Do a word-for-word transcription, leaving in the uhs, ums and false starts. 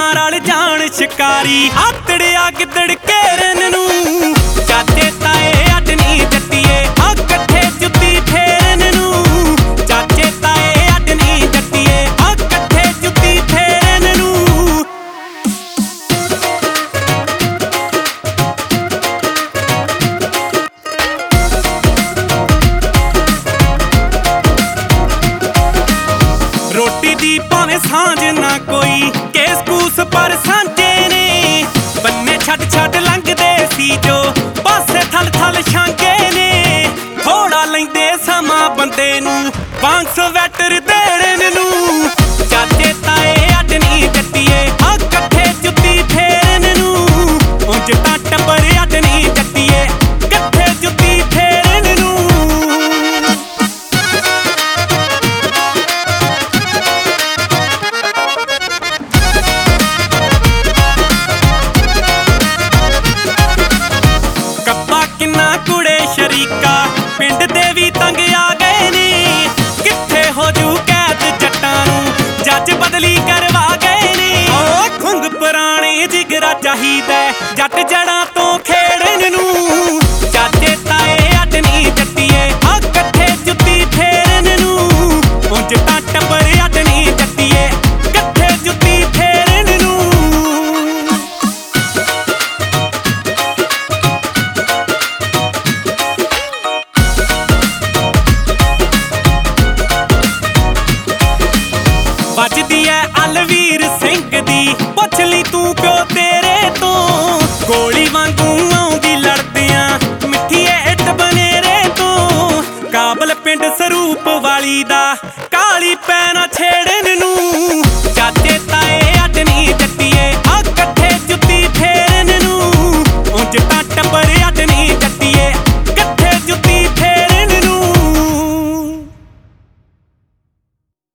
ਨਾਲ ਰਲ ਜਾਣ ਸ਼ਿਕਾਰੀ ਆਤੜਿਆ ਗਿੱਦੜ ਘੇਰਨ ਨੂੰ ਚਾਚੇ ਤਾਏ ਅੱਡ ਨੀ ਜੱਟੀਏ ਆ ਇਕੱਠੇ ਜੁੱਤੀ ਫੇਰਨ ਨੂੰ ਚਾਚੇ ਤਾਏ ਅੱਡ ਨੀ ਜੱਟੀਏ ਆ ਇਕੱਠੇ ਜੁੱਤੀ ਫੇਰਨ ਨੂੰ ਰੋਟੀ ਦੀ ਭਾਵੇਂ ਸਾਂਝ ਨਾ ਕੋਈ ਕੇਸ ਕੂਸ ਪਰ ਸਾਂਝੇ ਨੇ ਬੰਨੇ ਛੱਡ ਛੱਡ ਲੰਘਦੇ ਸੀ ਜੋ ਪਾਸੇ ਥਲ ਥਲ ਛਾਂਗੇ ਨੇ ਥੋੜਾ ਲੈਂਦੇ ਸਮਾਂ ਬੰਦੇ ਨੂੰ ਵਾਂਗ ਸਵੈਟਰ ਦੇਣ ਨੂੰ ਚਾਚੇ ਤਾਏ ਅੱਡ ਨੀ ਜੱਟੀਏ ਆ ਇਕੱਠੇ ਜੁੱਤੀ ਫੇਰਨ ਨੂੰ ਉਂਝ ਤਾਂ ਟੱਬਰ ਅੱਡ ਨੀ ਜੱਟੀਏ ਇਕੱਠੇ ਜੁੱਤੀ ਫੇਰਨ ਨੂੰ ਕਿੰਨਾ ਕੁੜੇ ਸ਼ਰੀਕਾ ਪਿੰਡ ਦੇ ਵੀ ਤੰਗ ਆ ਗਏ ਨੇ ਕਿੱਥੇ ਹੋ ਜੂ ਕੈਦ ਜੱਟਾਂ ਨੂੰ ਜੱਜ ਬਦਲੀ ਕਰਵਾ ਗਏ ਨੇ ਓ ਖੁੰਗ ਪੁਰਾਣੇ ਜਿਗਰਾ ਚਾਹੀਦਾ ਜੱਟ ਜੜਾਂ ਤੋਂ ਖੇੜਨ ਨੂੰ ਚਾਚੇ ਤਾਏ ਅੱਡ ਨੀ ਜੱਟੀਏ ਆ ਇਕੱਠੇ ਜੁੱਤੀ ਫੇਰਨ ਨੂੰ ਉਂਝ ਤਾਂ ਟੱਬਰ ਅੱਡ ਨੀ ਜੱਟੀਏ ਇਕੱਠੇ ਜੁੱਤੀ ਫੇਰਨ ਨੂੰ ਵੱਜਦੀ ਐ ਅਲਵੀਰ ਸਿੰਘ ਦੀ ਪੁੱਛ ਲਈ ਤੂੰ ਕਿਉਂ ਤੇਰੇ ਤੋਂ ਗੋਲੀ ਵਾਂਗੂ ਆਉਂਦੀ ਲੜਦਿਆਂ ਮਿੱਠੀ ਐ ਇੱਟ ਬਨੇਰੇ ਤੋਂ ਕਾਬਲ ਪਿੰਡ ਸਰੂਪ ਵਾਲੀ ਦਾ ਕਾਲੀ ਪੈਣਾ ਛੇੜਨ ਨੂੰ